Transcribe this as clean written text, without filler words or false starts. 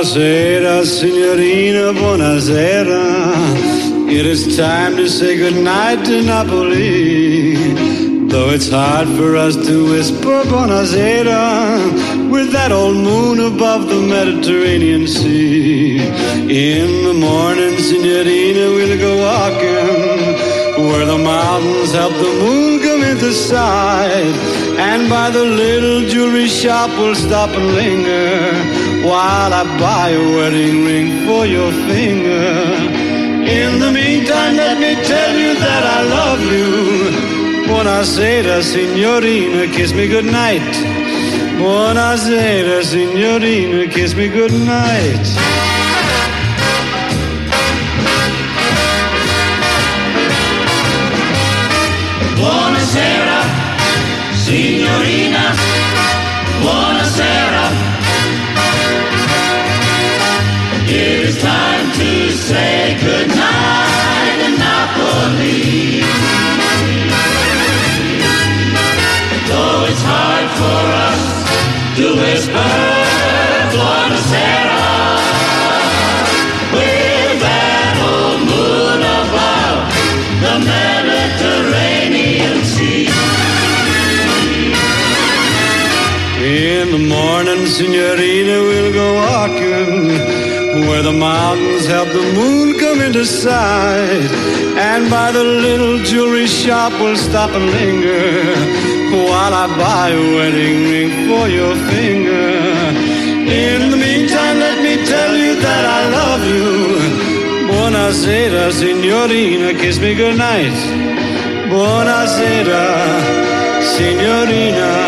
Buonasera, signorina, buonasera. It is time to say goodnight to Napoli. Though it's hard for us to whisper buonasera with that old moon above the Mediterranean Sea. In the morning, signorina, we'll go walking where the mountains help the moon come into sight. And by the little jewelry shop we'll stop and linger while I buy a wedding ring for your finger. In the meantime, let me tell you that I love you. Buonasera, signorina, kiss me goodnight. Buonasera, signorina, kiss me goodnight. Buonasera, signorina, buonasera. It is time to say goodnight in Napoli. Though it's hard for us to whisper buonasera with that old moon above the Mediterranean Sea. In the morning, signorina, we'll go walking where the mountains help the moon come into sight. And by the little jewelry shop we'll stop and linger while I buy a wedding ring for your finger. In the meantime, let me tell you that I love you. Buonasera, signorina, kiss me goodnight. Buonasera, signorina.